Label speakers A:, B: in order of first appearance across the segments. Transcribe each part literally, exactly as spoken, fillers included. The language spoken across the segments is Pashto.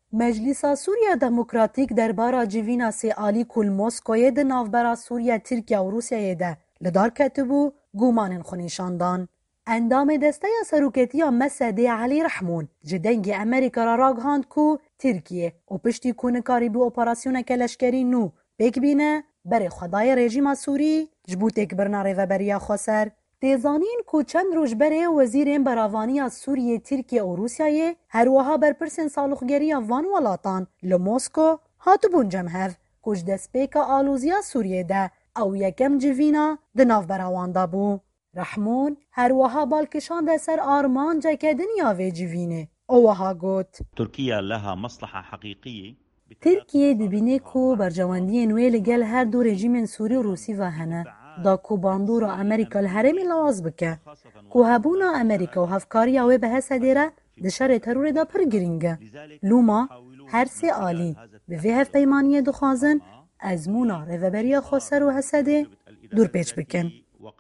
A: مجلسا سوریا دموکراتیک دربارا جیوینا سی آلی کل موسکوی ده نافبرا سوریا ترکیه و روسیه ده لدار کتبو گومانن خونیشاندان. اندام دسته سروکتیا مسده علی رحمون جدنگ امریکا را راگهاند کو ترکیه و پشتی کونکاری بو اپراسیون کلشکری نو بک بینه بر خدای رژیم سوری جبوتک برنا ریوبریا خسر. تیزانین کو چند روز بره وزیر براوانی سوریه ترکیه و روسیه هر وها بر پرسن سالخگری وان ولاتان لموسکو هاتو بونجم هف کش دسپیک آلوزیا سوریه ده او یکم جوینا ده ناف براوان دا بو. رحمون هر وها بالکشان ده سر آرمان جاکه دنیا و جوینه او وها گوت
B: ترکیه لها مصلحه حقیقیه
A: ترکیه دبینه کو برجواندی نوی لگل هر دو رژیم سوری و روسی و هنه دا کو باندور امریکا الهرمی لواز بکه کو هبونا امریکا و هفکاری اوه به حسه دیره ده شر ترور دا پر گرینگه لوما هر سی آلی به وی هف پیمانیه دخوازن ازمونا ریوبریا خسر و حسده دور پیچ بکن.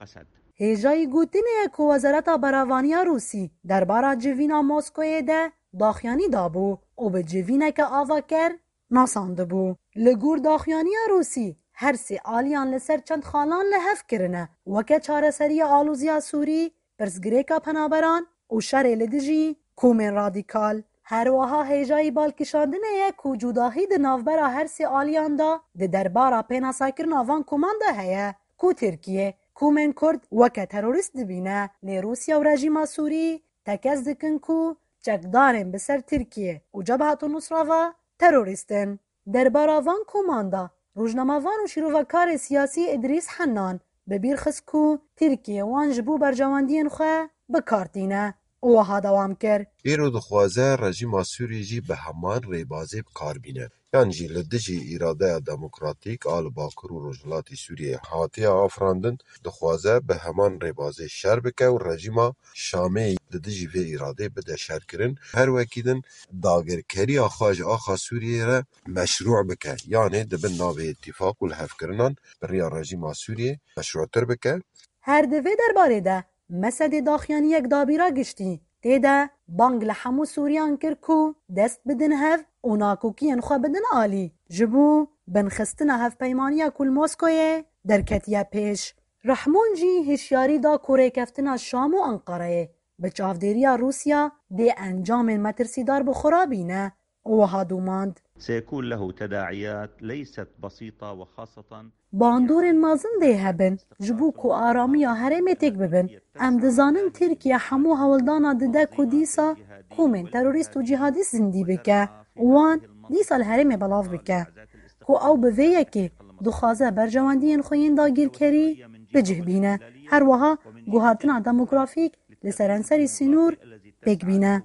A: هیجای گوتینه کو وزارت براوانی روسی دربارا جوینا موسکوی ده داخیانی دابو او به جوینه که آوا کر ناسانده بو. لگور داخیانی روسی هر سی آلیان لسر چند خالان لحف کرنه وکه چاره سری آلوزیا سوری پرسگریکا پنابران و شر لدجی کومن رادیکال. هر وها هیجای بالکشاندنه کو جوداهی ده نافبرا هر سی آلیان دا ده دربارا پینا ساکر ناوان کمانده هیه کو ترکیه کومن کرد وکه تروریست دبینه لی روسیا و رژیم سوری تکز دکن کو چکدارن بسر ترکیه و جبهت نصرا تروریستن. دربارا وان کمانده روزنامه‌وان و شیروکار سیاسی ادریس حنان ببیر خست کو ترکیه وان جبو برجواندین خو بکارتینه و ها دوام کرد.
C: ایرو دخوازه رژیم سوری جی به همان ریبازی بکار بینه. یان جی لدجی اراده دموکراتیک آل باکر و رجلاتی سوریه حاتی آفراندن دخوازه به همان ریبازی شر بکه و رژیم شامی لدجی و اراده بده شر کرن هر وکیدن داگرکری آخاج آخا سوریه را مشروع بکه یعنی دبن ناوه اتفاق و الحف کرنان بریا رژیم سوریه مشروع تر بکه.
A: هر دوی درباره ده مسد داخیانی یک دابیرا گشتی تیده بانگ لحمو سوریان کر کو دست بدن هف و ناکوکین خواه بدن آلی جبو بنخستن هف پیمانیا کل موسکوی درکتیه پیش. رحمون جی هشیاری دا کوره کفتن شام و انقاره به چافدیریا روسیا دی انجام مترسیدار بخرابینه و هادوماند
B: سيكون له تداعيات ليست بسيطة وخاصة
A: باندور مازن دی هبن جبو کو آرامی هرم تک ببن ام دزانن ترکیه همو هولدانا دده کو دیسا کومن تروریست و جهادیست زندی بکه وان دیسا الهرم بلاف بکه کو او بویه که دخوازه برجواندین خوین داگیر کری بجه بینه هر وها گوهاتنا دموگرافیک لسرانسری سینور بک بینه.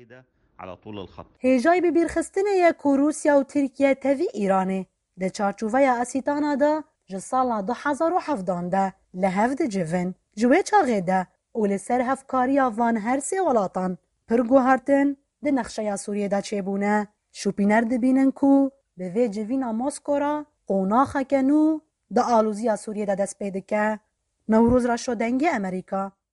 B: على طول الخط.
A: هیجای ببیر خستنه یک روسیا و ترکیه تاوی ایرانه ده چارچوبه اسیتانا ده جسالا دو هزار و هفدان ده لحفظ جوین جوه چاقه ده و لسر هفکاری وان هر سی ولاتان پرگو هرتن ده نقشه سوریه ده چه بونه شوپینر ده بینن کو به وی جوینا موسکو را قوناخه کنو ده آلوزی سوریه ده دست پیده که نوروز را شدنگی امریکا